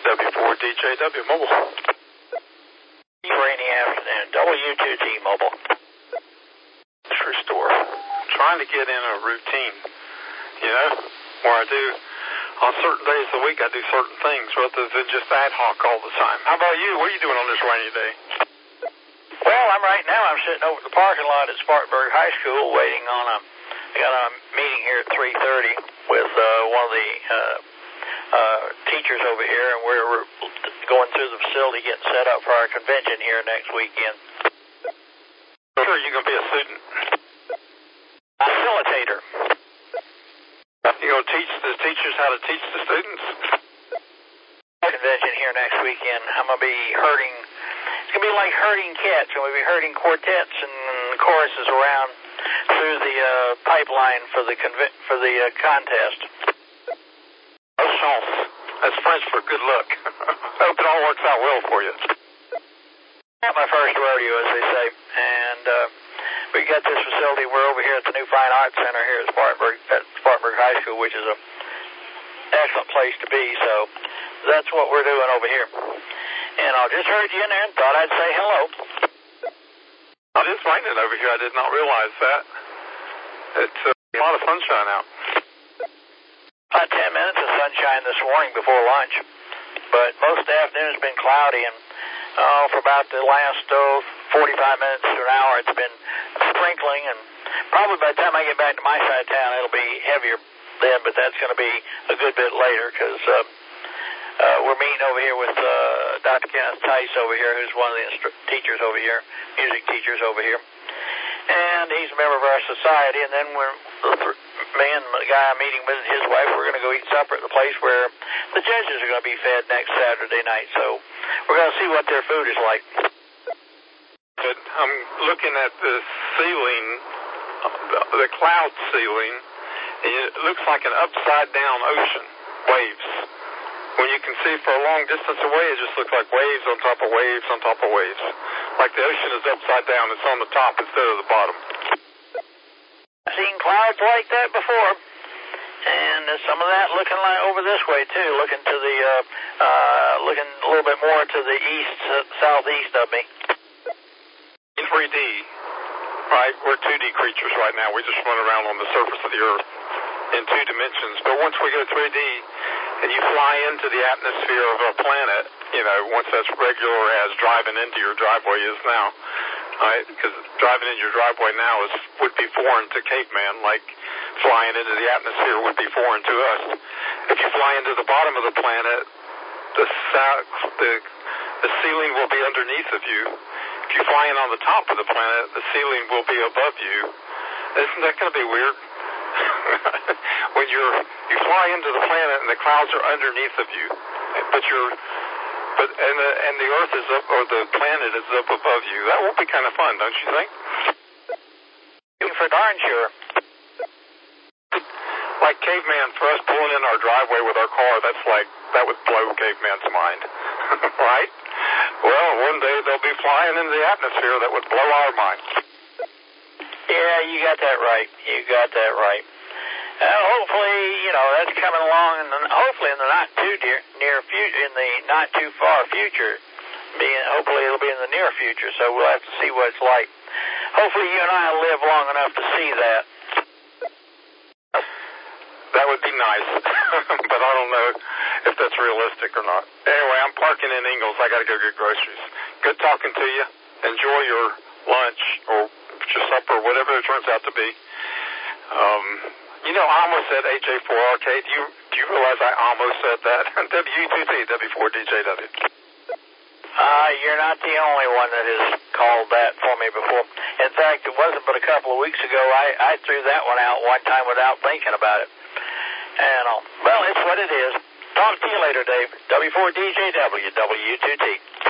W4DJW Mobile. Rainy afternoon, W2T Mobile. Grocery store. Trying to get in a routine, where I do, on certain days of the week, I do certain things rather than just ad hoc all the time. How about you? What are you doing on this rainy day? Well, I'm sitting over at the parking lot at Spartanburg High School waiting on I got a meeting here at 3:30 with one of the teachers over here, and we're going through the facility getting set up for our convention here next weekend. Sure, you're going to be a student. Facilitator. You're going to teach the teachers how to teach the students? Convention here next weekend. I'm going to be herding. It's going to be like herding cats. I'm going to be herding quartets and choruses around through the pipeline for the contest. Oh, chance. That's French for good luck. I hope it all works out well for you. Not my first rodeo, as they say, and we got this facility. We're over here at the new Fine Arts Center here at Spartanburg High School, which is an excellent place to be. So that's what we're doing over here. And I just heard you in there and thought I'd say hello. It is raining over here. I did not realize that. It's a lot of sunshine out. About 10 minutes of sunshine this morning before lunch, but most of the afternoon has been cloudy, and for about the last 45 minutes to an hour, it's been sprinkling, and probably by the time I get back to my side of town, it'll be heavier then, but that's going to be a good bit later, because we're meeting over here with Dr. Kenneth Tice over here, who's one of the teachers over here, music teachers over here, and he's a member of our society, and then me and the guy I'm meeting with and his wife, we're going to go eat supper at the place where the judges are going to be fed next Saturday night, so we're going to see what their food is like. But I'm looking at the ceiling, the cloud ceiling, and it looks like an upside-down ocean, waves. When you can see for a long distance away, it just looks like waves on top of waves on top of waves. Like the ocean is upside down. It's on the top instead of the bottom. I've seen clouds like that before. And there's some of that looking like over this way, too, looking to the, looking a little bit more to the east, southeast of me. In 3D, right? We're 2D creatures right now. We just run around on the surface of the Earth in 2 dimensions. But once we go 3D, and you fly into the atmosphere of a planet, once that's regular as driving into your driveway is now, right? Because driving into your driveway now would be foreign to caveman, like flying into the atmosphere would be foreign to us. If you fly into the bottom of the planet, the ceiling will be underneath of you. If you fly in on the top of the planet, the ceiling will be above you. Isn't that going to be weird? When you fly into the planet and the clouds are underneath of you, and the Earth is up, or the planet is up above you, that will be kind of fun, don't you think? For darn sure. Like caveman, for us pulling in our driveway with our car, that would blow caveman's mind, right? Well, one day they'll be flying into the atmosphere that would blow our mind. Yeah, you got that right. Hopefully, that's coming along, and hopefully in the not too near future, in the not too far future. Hopefully it'll be in the near future. So we'll have to see what it's like. Hopefully you and I will live long enough to see that. That would be nice, but I don't know if that's realistic or not. Anyway, I'm parking in Ingalls. I got to go get groceries. Good talking to you. Enjoy your lunch or your supper, whatever it turns out to be. I almost said AJ4RK. Do you realize I almost said that? W2T, W4DJW. You're not the only one that has called that for me before. In fact, it wasn't but a couple of weeks ago I threw that one out one time without thinking about it. And, well, it's what it is. Talk to you later, Dave. W4DJW, W2T.